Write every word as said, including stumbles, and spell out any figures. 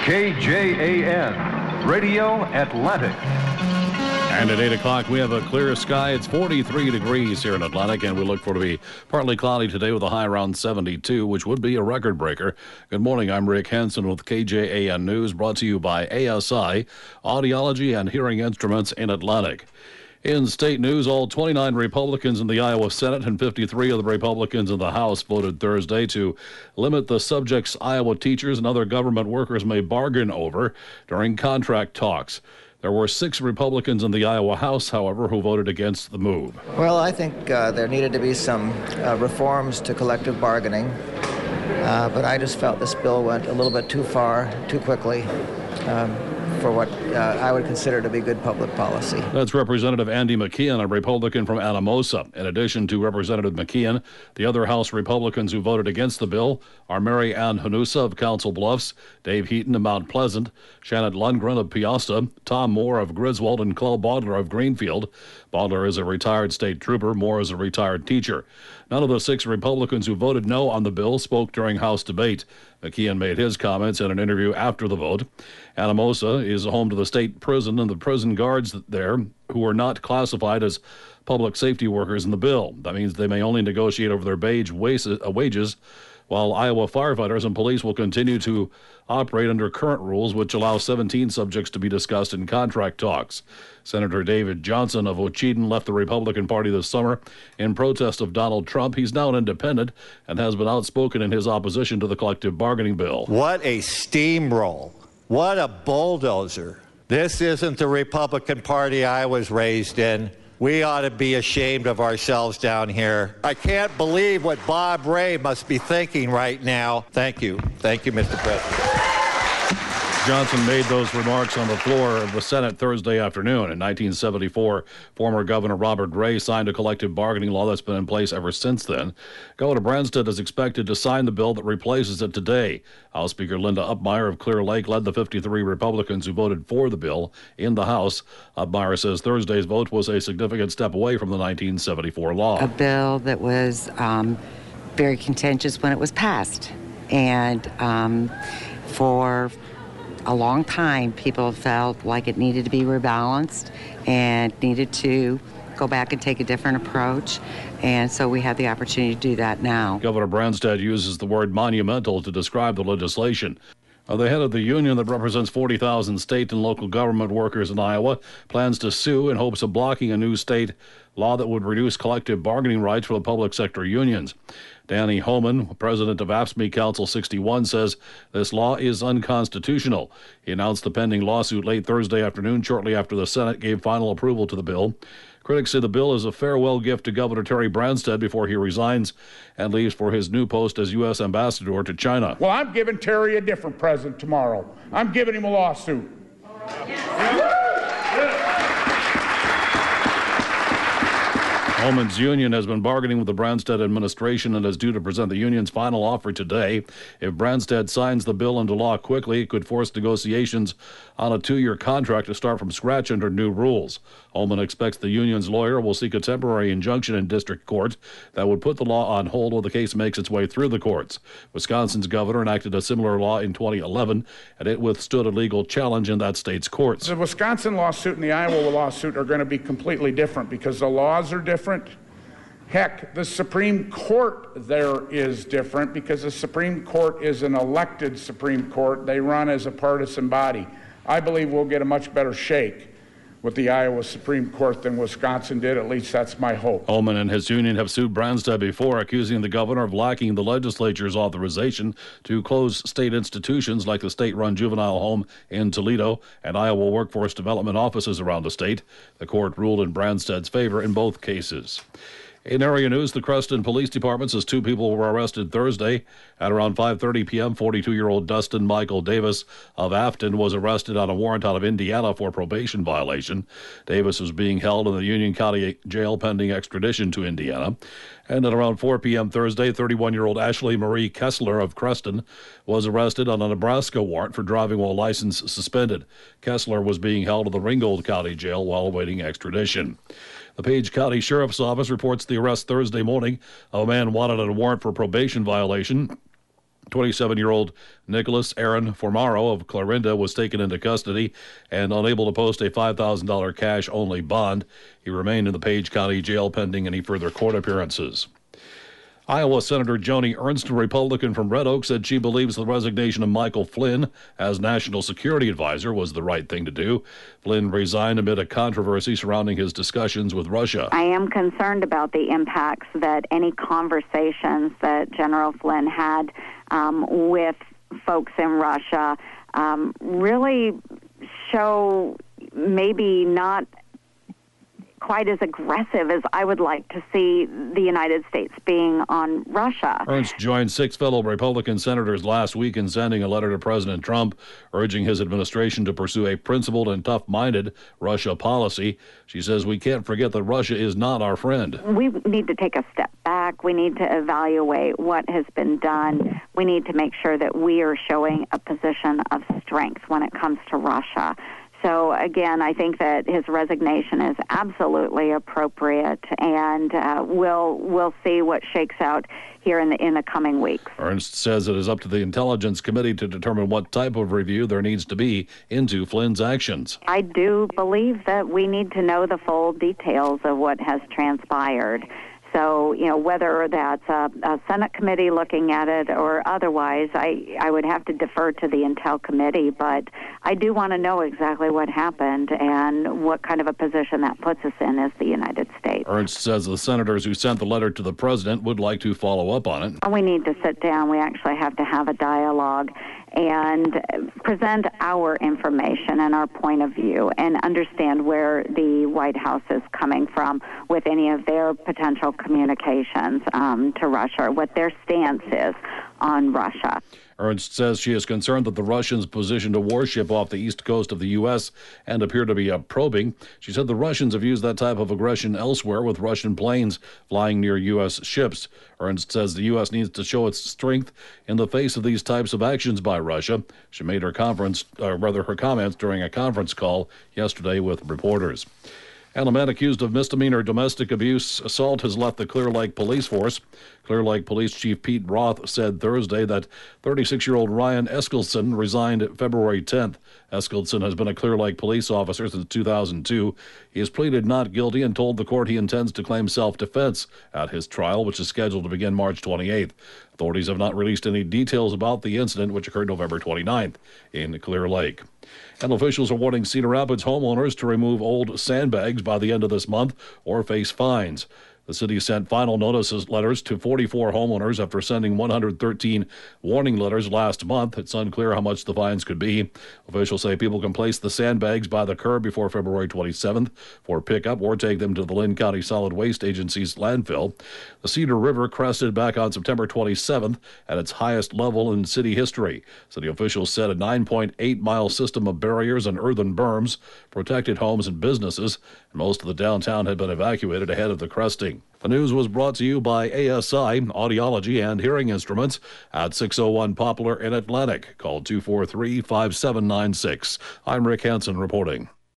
K J A N, Radio Atlantic. And at eight o'clock, we have a clear sky. It's forty-three degrees here in Atlantic, and we look for to be partly cloudy today with a high around seventy-two, which would be a record breaker. Good morning. I'm Rick Hansen with K J A N News, brought to you by A S I, Audiology and Hearing Instruments in Atlantic. In state news, all twenty-nine Republicans in the Iowa Senate and fifty-three of the Republicans in the House voted Thursday to limit the subjects Iowa teachers and other government workers may bargain over during contract talks. There were six Republicans in the Iowa House, however, who voted against the move. Well, I think uh, there needed to be some uh, reforms to collective bargaining, uh, but I just felt this bill went a little bit too far, too quickly. Um, for what uh, I would consider to be good public policy. That's Representative Andy McKeon, a Republican from Anamosa. In addition to Representative McKeon, the other House Republicans who voted against the bill are Mary Ann Hanusa of Council Bluffs, Dave Heaton of Mount Pleasant, Shannon Lundgren of Piasta, Tom Moore of Griswold, and Claude Baudler of Greenfield. Baudler is a retired state trooper. Moore is a retired teacher. None of the six Republicans who voted no on the bill spoke during House debate. McKeon made his comments in an interview after the vote. Anamosa is home to the state prison and the prison guards there who are not classified as public safety workers in the bill. That means they may only negotiate over their wages, while Iowa firefighters and police will continue to operate under current rules, which allow seventeen subjects to be discussed in contract talks. Senator David Johnson of Ocheyedan left the Republican Party this summer in protest of Donald Trump. He's now an independent and has been outspoken in his opposition to the collective bargaining bill. What a steamroll. What a bulldozer. This isn't the Republican Party I was raised in. We ought to be ashamed of ourselves down here. I can't believe what Bob Ray must be thinking right now. Thank you. Thank you, Mister President. Johnson made those remarks on the floor of the Senate Thursday afternoon. In nineteen seventy-four, former Governor Robert Ray signed a collective bargaining law that's been in place ever since then. Governor Branstad is expected to sign the bill that replaces it today. House Speaker Linda Upmeyer of Clear Lake led the fifty-three Republicans who voted for the bill in the House. Upmeyer says Thursday's vote was a significant step away from the nineteen seventy-four law. A bill that was um, very contentious when it was passed. And um, for a long time, people felt like it needed to be rebalanced and needed to go back and take a different approach. And so we have the opportunity to do that now. Governor Branstad uses the word monumental to describe the legislation. Uh, the head of the union that represents forty thousand state and local government workers in Iowa plans to sue in hopes of blocking a new state law that would reduce collective bargaining rights for the public sector unions. Danny Homan, president of A F S C M E Council sixty-one, says this law is unconstitutional. He announced the pending lawsuit late Thursday afternoon, shortly after the Senate gave final approval to the bill. Critics say the bill is a farewell gift to Governor Terry Branstad before he resigns and leaves for his new post as U S ambassador to China. Well, I'm giving Terry a different present tomorrow. I'm giving him a lawsuit. Homan's union has been bargaining with the Branstad administration and is due to present the union's final offer today. If Branstad signs the bill into law quickly, it could force negotiations on a two-year contract to start from scratch under new rules. Holman expects the union's lawyer will seek a temporary injunction in district court that would put the law on hold while the case makes its way through the courts. Wisconsin's governor enacted a similar law in twenty eleven, and it withstood a legal challenge in that state's courts. The Wisconsin lawsuit and the Iowa lawsuit are going to be completely different because the laws are different. Heck, the Supreme Court there is different because the Supreme Court is an elected Supreme Court. They run as a partisan body. I believe we'll get a much better shake with the Iowa Supreme Court than Wisconsin did. At least that's my hope. Holman and his union have sued Branstad before, accusing the governor of lacking the legislature's authorization to close state institutions like the state-run juvenile home in Toledo and Iowa workforce development offices around the state. The court ruled in Branstad's favor in both cases. In area news, the Creston Police Department says two people were arrested Thursday. At around five thirty p.m., forty-two-year-old Dustin Michael Davis of Afton was arrested on a warrant out of Indiana for probation violation. Davis was being held in the Union County Jail pending extradition to Indiana. And at around four p.m. Thursday, thirty-one-year-old Ashley Marie Kessler of Creston was arrested on a Nebraska warrant for driving while license suspended. Kessler was being held at the Ringgold County Jail while awaiting extradition. The Page County Sheriff's Office reports the arrest Thursday morning of a man wanted on a warrant for probation violation twenty-seven-year-old Nicholas Aaron Formaro of Clarinda was taken into custody and unable to post a five thousand dollars cash-only bond. He remained in the Page County Jail pending any further court appearances. Iowa Senator Joni Ernst, a Republican from Red Oak, said she believes the resignation of Michael Flynn as National Security Advisor was the right thing to do. Flynn resigned amid a controversy surrounding his discussions with Russia. I am concerned about the impacts that any conversations that General Flynn had um, with folks in Russia um, really show maybe not quite as aggressive as I would like to see the United States being on Russia. Ernst joined six fellow Republican senators last week in sending a letter to President Trump urging his administration to pursue a principled and tough-minded Russia policy. She says we can't forget that Russia is not our friend. We need to take a step back. We need to evaluate what has been done. We need to make sure that we are showing a position of strength when it comes to Russia. So, again, I think that his resignation is absolutely appropriate, and uh, we'll we'll see what shakes out here in the in the coming weeks. Ernst says it is up to the Intelligence Committee to determine what type of review there needs to be into Flynn's actions. I do believe that we need to know the full details of what has transpired. So, you know, whether that's a, a Senate committee looking at it or otherwise, I, I would have to defer to the Intel Committee. But I do want to know exactly what happened and what kind of a position that puts us in as the United States. Ernst says the senators who sent the letter to the president would like to follow up on it. We need to sit down. We actually have to have a dialogue and present our information and our point of view and understand where the White House is coming from with any of their potential communications um, to Russia, or what their stance is on Russia. Ernst says she is concerned that the Russians positioned a warship off the east coast of the U S and appear to be uh, probing. She said the Russians have used that type of aggression elsewhere with Russian planes flying near U S ships. Ernst says the U S needs to show its strength in the face of these types of actions by Russia. She made her conference, or rather her comments during a conference call yesterday with reporters. And a man accused of misdemeanor domestic abuse assault has left the Clear Lake Police Force. Clear Lake Police Chief Pete Roth said Thursday that thirty-six-year-old Ryan Eskildson resigned February tenth. Eskildson has been a Clear Lake police officer since two thousand two. He has pleaded not guilty and told the court he intends to claim self-defense at his trial, which is scheduled to begin March twenty-eighth. Authorities have not released any details about the incident, which occurred November twenty-ninth in Clear Lake. And officials are warning Cedar Rapids homeowners to remove old sandbags by the end of this month or face fines. The city sent final notices letters to forty-four homeowners after sending one hundred thirteen warning letters last month. It's unclear how much the fines could be. Officials say people can place the sandbags by the curb before February twenty-seventh for pickup or take them to the Lynn County Solid Waste Agency's landfill. The Cedar River crested back on September twenty-seventh at its highest level in city history. City officials said a nine point eight mile system of barriers and earthen berms protected homes and businesses, and most of the downtown had been evacuated ahead of the cresting. The news was brought to you by A S I, Audiology and Hearing Instruments at six oh one Poplar in Atlantic. Call two four three, five seven nine six. I'm Rick Hansen reporting.